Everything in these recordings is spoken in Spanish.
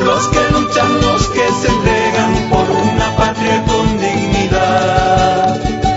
por los que luchan, los que se entregan por una patria con dignidad.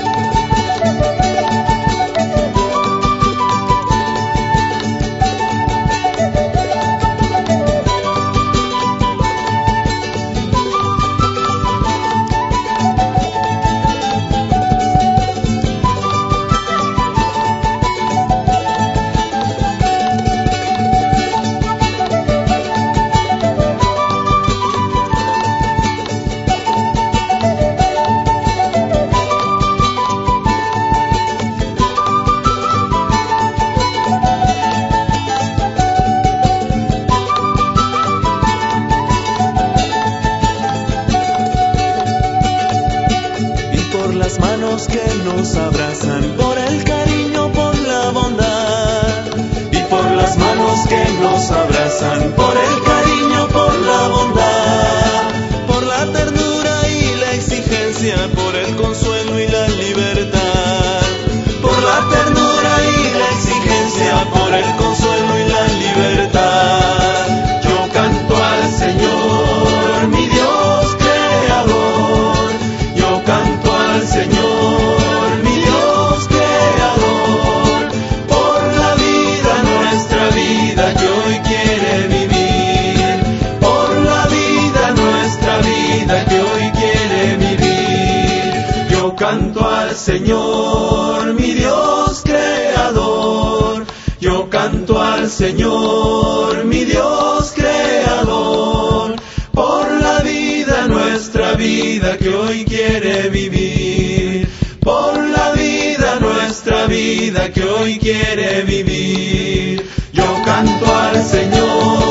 Las manos que nos abrazan por el cariño, por la bondad, y por las manos que nos abrazan por el cariño, por la bondad, por la ternura y la exigencia, por el consuelo y la libertad, por la ternura y la exigencia, por el consuelo y la libertad. Yo canto al Señor, mi Dios creador, yo canto al Señor, mi Dios creador, por la vida, nuestra vida que hoy quiere vivir, por la vida, nuestra vida que hoy quiere vivir. Yo canto al Señor, mi Dios creador, yo canto al Señor, mi Dios creador, por la vida, nuestra vida que hoy quiere vivir, por la vida, nuestra vida que hoy quiere vivir. Yo canto al Señor.